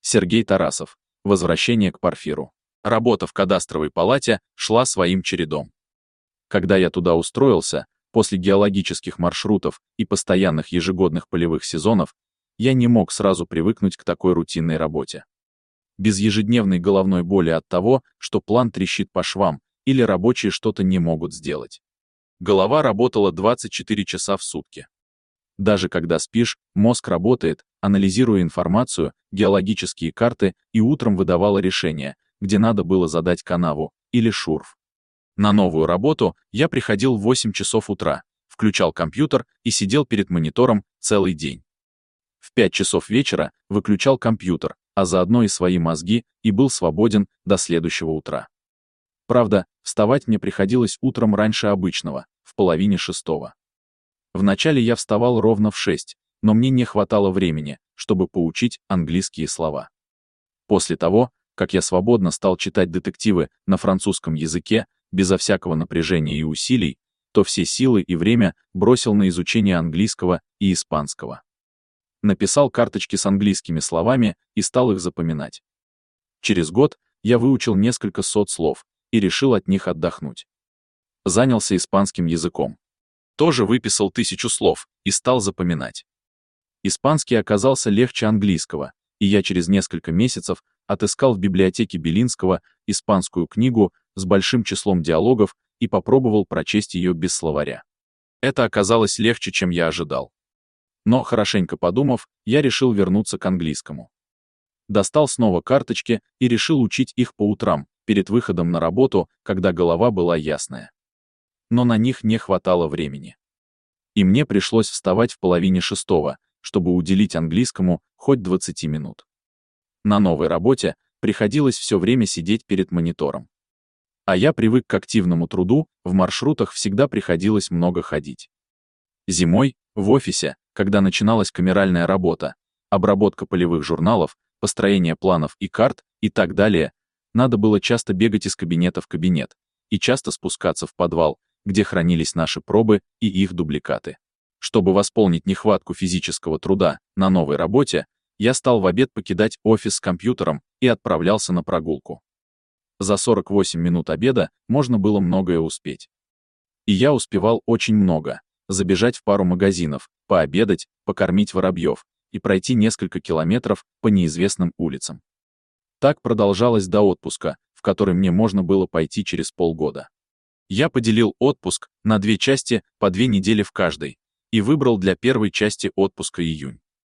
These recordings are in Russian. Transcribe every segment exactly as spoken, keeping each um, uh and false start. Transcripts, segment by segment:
Сергей Тарасов. Возвращение к порфиру. Работа в кадастровой палате шла своим чередом. Когда я туда устроился, после геологических маршрутов и постоянных ежегодных полевых сезонов, я не мог сразу привыкнуть к такой рутинной работе. Без ежедневной головной боли от того, что план трещит по швам, или рабочие что-то не могут сделать. Голова работала двадцать четыре часа в сутки. Даже когда спишь, мозг работает, анализируя информацию, геологические карты, и утром выдавало решение, где надо было задать канаву или шурф. На новую работу я приходил в восемь часов утра, включал компьютер и сидел перед монитором целый день. В пять часов вечера выключал компьютер, а заодно и свои мозги, и был свободен до следующего утра. Правда, вставать мне приходилось утром раньше обычного, в половине шестого. Вначале я вставал ровно в шесть, но мне не хватало времени, чтобы поучить английские слова. После того, как я свободно стал читать детективы на французском языке, безо всякого напряжения и усилий, то все силы и время бросил на изучение английского и испанского. Написал карточки с английскими словами и стал их запоминать. Через год я выучил несколько сот слов и решил от них отдохнуть. Занялся испанским языком. Тоже выписал тысячу слов и стал запоминать. Испанский оказался легче английского, и я через несколько месяцев отыскал в библиотеке Белинского испанскую книгу с большим числом диалогов и попробовал прочесть ее без словаря. Это оказалось легче, чем я ожидал. Но, хорошенько подумав, я решил вернуться к английскому. Достал снова карточки и решил учить их по утрам, перед выходом на работу, когда голова была ясная. Но на них не хватало времени. И мне пришлось вставать в половине шестого, чтобы уделить английскому хоть двадцать минут. На новой работе приходилось все время сидеть перед монитором. А я привык к активному труду, в маршрутах всегда приходилось много ходить. Зимой, в офисе, когда начиналась камеральная работа, обработка полевых журналов, построение планов и карт и так далее, надо было часто бегать из кабинета в кабинет и часто спускаться в подвал, где хранились наши пробы и их дубликаты. Чтобы восполнить нехватку физического труда на новой работе, я стал в обед покидать офис с компьютером и отправлялся на прогулку. За сорок восемь минут обеда можно было многое успеть. И я успевал очень много: забежать в пару магазинов, пообедать, покормить воробьев и пройти несколько километров по неизвестным улицам. Так продолжалось до отпуска, в который мне можно было пойти через полгода. Я поделил отпуск на две части по две недели в каждой и выбрал для первой части отпуска июнь.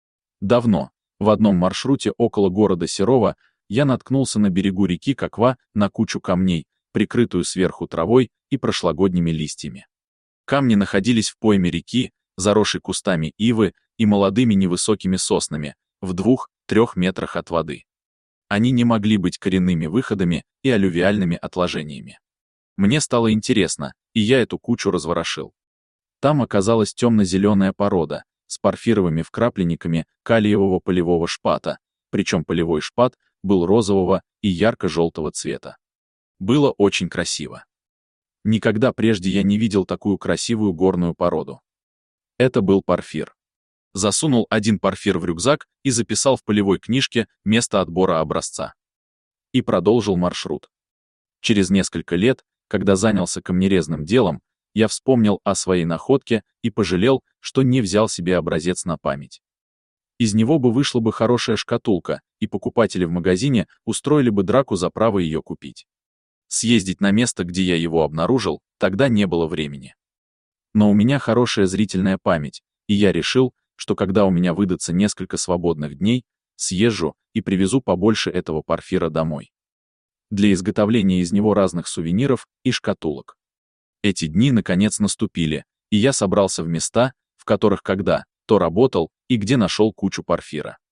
Давно, в одном маршруте около города Серова, я наткнулся на берегу реки Коква на кучу камней, прикрытую сверху травой и прошлогодними листьями. Камни находились в пойме реки, заросшей кустами ивы и молодыми невысокими соснами, в двух-трех метрах от воды. Они не могли быть коренными выходами и аллювиальными отложениями. Мне стало интересно, и я эту кучу разворошил. Там оказалась темно-зеленая порода с порфировыми вкрапленниками калиевого полевого шпата, причем полевой шпат был розового и ярко-желтого цвета. Было очень красиво. Никогда прежде я не видел такую красивую горную породу. Это был порфир. Засунул один порфир в рюкзак и записал в полевой книжке место отбора образца. И продолжил маршрут. Через несколько лет, когда занялся камнерезным делом, я вспомнил о своей находке и пожалел, что не взял себе образец на память. Из него бы вышла бы хорошая шкатулка, и покупатели в магазине устроили бы драку за право ее купить. Съездить на место, где я его обнаружил, тогда не было времени. Но у меня хорошая зрительная память, и я решил, что когда у меня выдастся несколько свободных дней, съезжу и привезу побольше этого порфира домой. Для изготовления из него разных сувениров и шкатулок. Эти дни наконец наступили, и я собрался в места, в которых когда-то работал и где нашел кучу порфира.